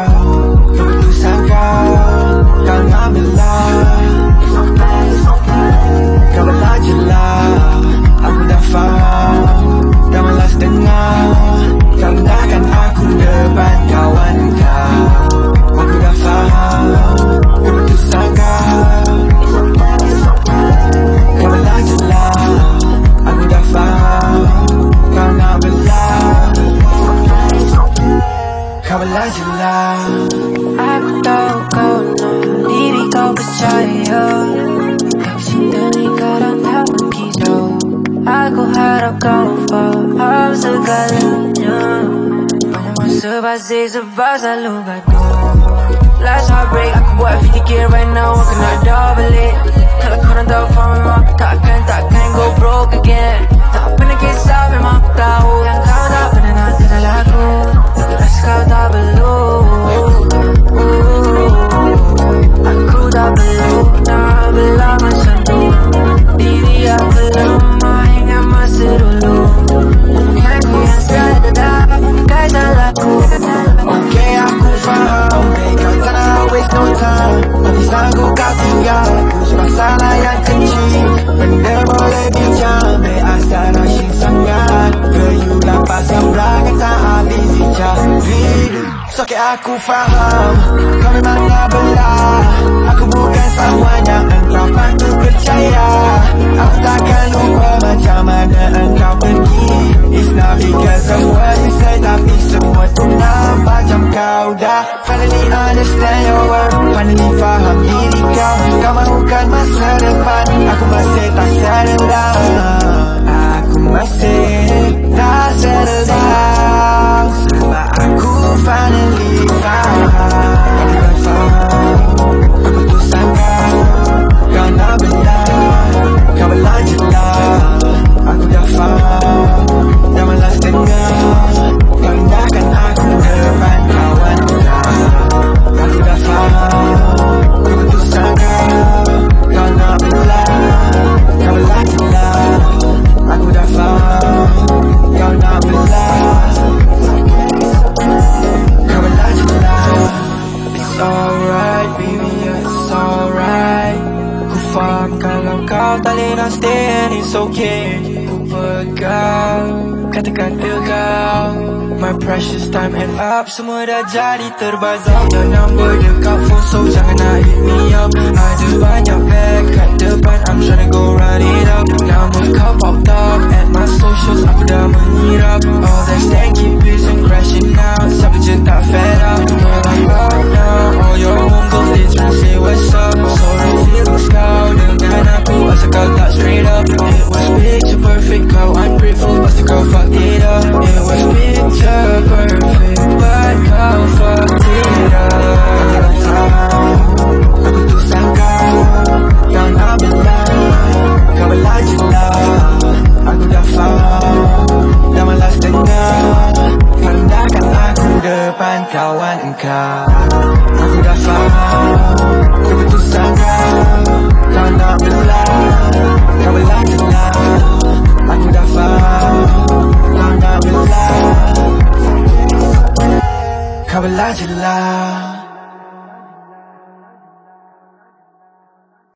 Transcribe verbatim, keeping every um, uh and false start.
Keputusan kau, kau ambillah. Kau belajarlah, aku dah faham. Dah malas dengar kau rendahkan aku depan kawan kau. Aku dah faham keputusan kau. Kau belajarlah, aku dah faham. Kau nak belah, kau belajarlah. Aku tahu kau nak diri kau percaya. Cinta ni kadang tak berkisah. Aku harap kau faham segalanya. Banyak masa basi sebab selalu gaduh. Last heartbreak aku buat fikir right now aku nak dah balik. Kalau korang tak faham memang takkan takkan go broke again. Tak pernah kisah memang aku tahu yang kau tak pernah nak kenal aku. Rasa kau tak perlu. Aku tak perlu nak belah macam tu. Diri aku lemah hingga masa dulu. Bukan aku yang salah, bukan salahku. Okay, aku faham, babe, kau tak nak waste no time. Tapi sanggup kau tinggal aku sebab salah yang kecil. Benda boleh bincang, babe, asal rasyik sangat. Gayulah pasang belakang tak habis bincang. Rindu, so okay, aku faham, kau memang nak belah. Aku bukan someone yang engkau patut percaya. Aku takkan lupa macam mana engkau pergi. It's not because of what you say, tapi semua tu nampak macam kau dah finally understand your worth. Finally faham diri kau. Kau mahukan masa depan. Aku masih tak settle down. Aku masih tak settle down. Sebab aku finally faham. Aku dah faham keputusan kau. Kau nak belah, kau belajarlah. Aku dah faham, dah malas dengar kau rendahkan aku depan kawan kau. Aku dah faham keputusan kau. Kau nak belah, kau belajarlah. Aku dah faham, kau nak belah. Kau belajarlah. It's alright baby, it's alright. Ku faham kalau kau tak boleh nak stay and it's okay. Ku pegang kata-kata kau. My precious time and up, semua dah jadi terbazar. Your number dekat phone, so jangan nak hit me up. Ada banyak bag kat depan, I'm tryna go run it up. Nama kau popped up at my socials, aku dah menghirap. All that stanky pills and crashing out, siapa je tak fed up. Girl, I'm up now, all your homegirls they tryna say what's up. Sorry feelings kau dengan aku, asal kau tak straight up. It was picture perfect, kau ungrateful, pasti kau fucked it up. It was picture perfect, but kau fucked it up. Keputusan kau, kau nak belah. Kau belajarlah, aku dah faham. Dah malas dengar kau rendahkan aku depan kawan engkau. Aku dah faham keputusan kau. Kau nak belah, kau belajarlah. Aku dah faham, kau nak belah. Kau belajarlah.